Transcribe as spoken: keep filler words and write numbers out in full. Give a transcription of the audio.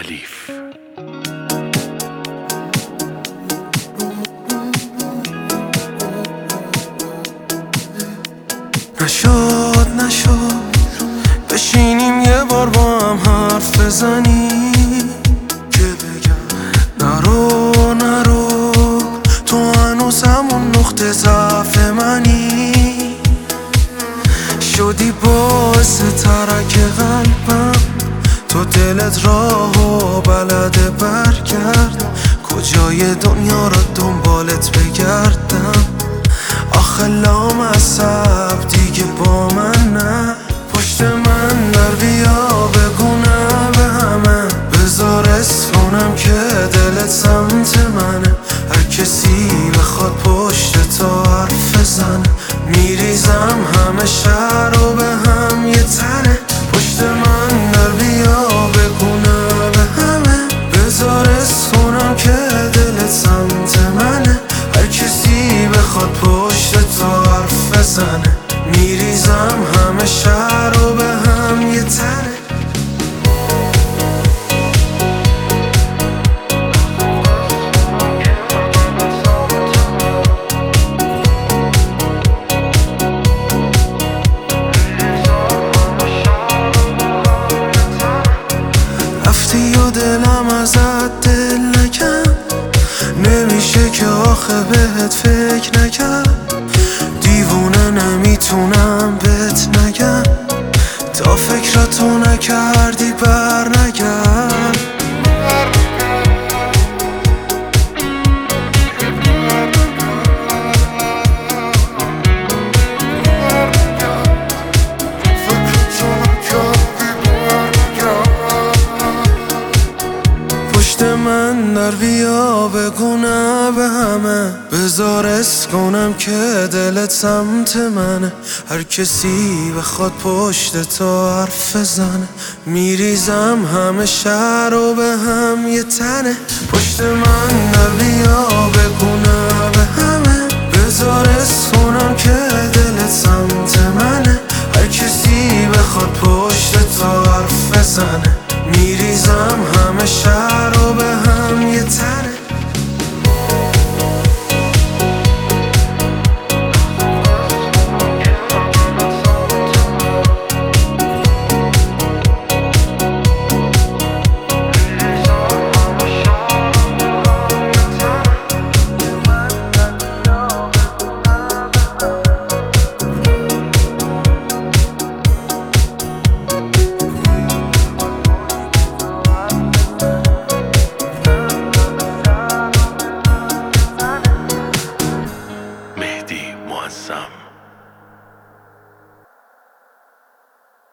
خلیف. نشد نشد بشینیم یه بار با هم حرف بزنیم که بگم نرو نرو، تو هنوز همون نقطه ضعف منی. شدی باعث ترک قلبم، تو دلت راهو بلده برگرد. کجای دنیا را دنبالت بگردم؟ آخه لامصب دیگه با من نه. پشت من در بیا بگو نه به همه، بذار اسم کنم که دلت سمت منه. هر کسی بخواد پشت تو حرف بزنه، میریزم همه شهر رو به هم یه تنه. پشت من در بیا بگو نه به همه، بذار اسم کنم که دلت سمت منه. هر کسی بخواد پشت تو حرف بزنه، میریزم همه شهر رو به هم یه تنه. رفتی و دلم ازت دل نکن، نمیشه که آخه بهت فکر نکرد. دیوونه نمیتونم بهت نگم، تا فکراتو نکردی بر نگرد. پشت من در بیا بگو نه به همه، بذار اسم کنم که دلت سمت منه. هر کسی بخواد پشت تو حرف بزنه، میریزم همه شهر رو به هم یه تنه. پشت من در بیا بگو نه به همه، بذار اسم کنم که دلت سمت منه. هر کسی بخواد پشت تو حرف بزنه، میریزم همه شهر رو به هم یه تنه.